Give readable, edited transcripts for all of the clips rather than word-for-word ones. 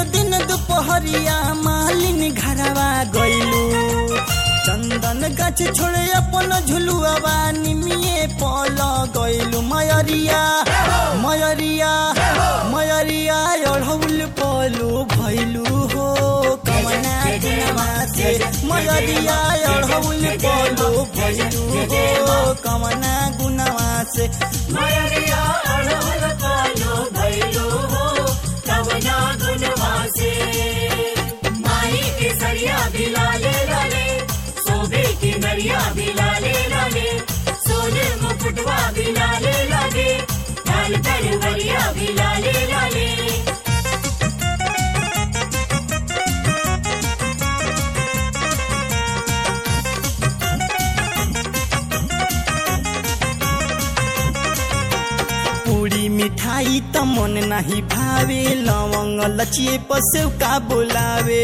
दिन दोपहरिया मालिन घरवा गइलू चंदन गाछ छोड़े अपन झुलुआवा निमिए पल गइलू मयरिया मयरिया मयरिया अढ़ौल पलू भइलू हो कमना गुनवा से मयरिया अढ़ौल पलू भइलू हो कमना गुनवा से मयरिया अढ़ौल पलू भइलू हो कमना गुनवा से माई के सरिया भी लाले लाले शोभे की नरिया भी लाले लाले सोने मुकुटवा भी लाले लाले लाल तलवरिया भी लाले लाले मिठाई त मन नहीं भावे लवंग लचिए पसेव का बोलावे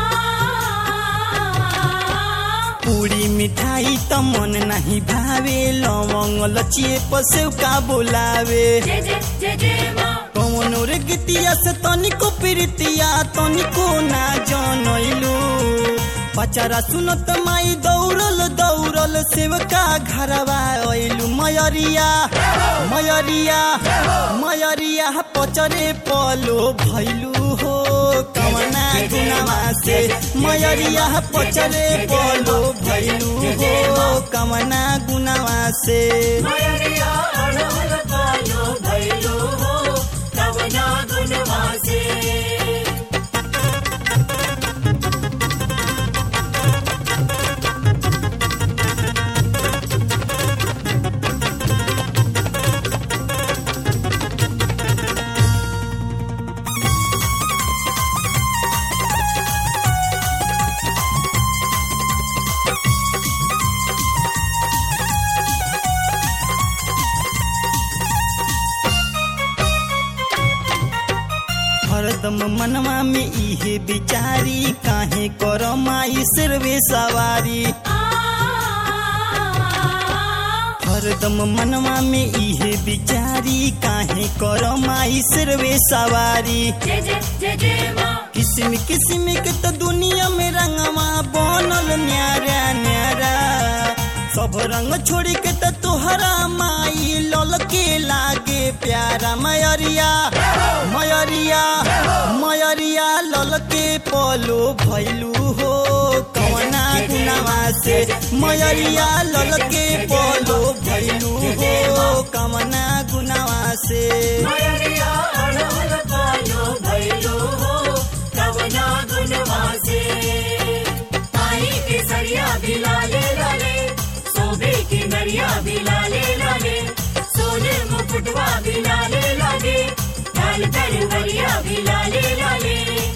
पूरी मिठाई त मन नहीं भावे लवंग लचिए पसेव का बोलावे कौनो रे गीतिया से तनिको प्रीतिया तनिको ना जनैलू पचारा सुनत माई दौड़ल दौड़ल सेवका घरवा अइलू मयरिया मयरिया मयरिया पचरे पलो भइलू हो कमना गुनवा से मयरिया पचरे पलो भइलू हो कमना गुनवा से मयरिया अढ़ौल पलू भइलू हो कमना गुनवा से हरदम मनवा में इहे बिचारी काहे कर माई सिरवे सवारी हरदम मनवा में इहे बिचारी काहे कर माई सिरवे सवारी किस्म किस्म के तो दुनिया में रंगवा बनल न्यारा न्यारा सब रंग छोड़ के तो तोहरा माई लल के लागे प्यारा मयरिया मयरिया मयरिया लल के पलो भइलू हो कवना गुनवा से मयरिया लल के पलो भइलू हो कवना गुनवा से मयरिया अढ़ौल पलू भइलू हो कवना गुनवा से माई के सरिया भी लाले लाले शोभे की नरिया भी लाले लाले सोने मुकुटवा भी लाले लाले लाल तलवरिया भी लाले लाले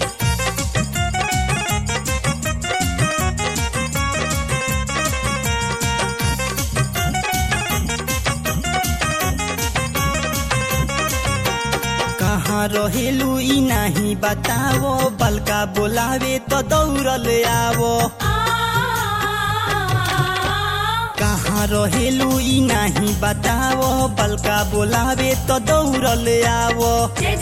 कहाँ रहेलू ई नहीं बतावो बलका बोलावे तो दौड़ल आवो कहाँ रहेलू ई नहीं बतावो बलका बोलावे तो दौड़ल आवो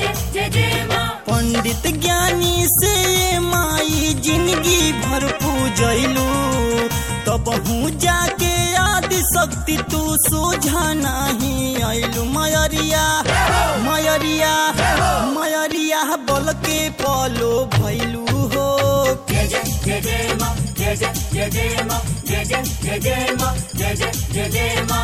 पंडित ज्ञानी से माई जिंदगी भर पूजैलू तब हूँ जाके आदि शक्ति तू सोझा नहीं आइलू मयरिया मयरिया मयरिया बल के पलो भइलू हो जय जय जय माँ जय जय जय माँ जय जय जय माँ जय जय माँ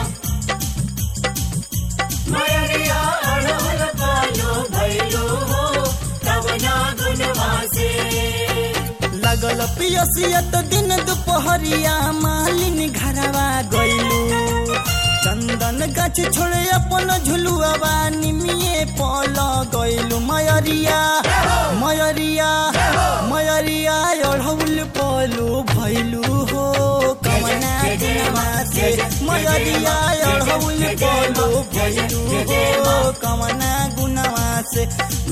मयरिया अढ़ौल पलू भइलू हो कवना गुनवा से लगल पियसियत दिन दोपहरिया मालिन घरवा गइलू चंदन गाछ छोड़े अपन झुलुआवा निमिए पल गइलू मयरिया मयरिया मयरिया अढ़ौल पलू भइलू हो कमना गुनवा से मयरिया अढ़ौल पलू भइलू हो कमना गुनवा से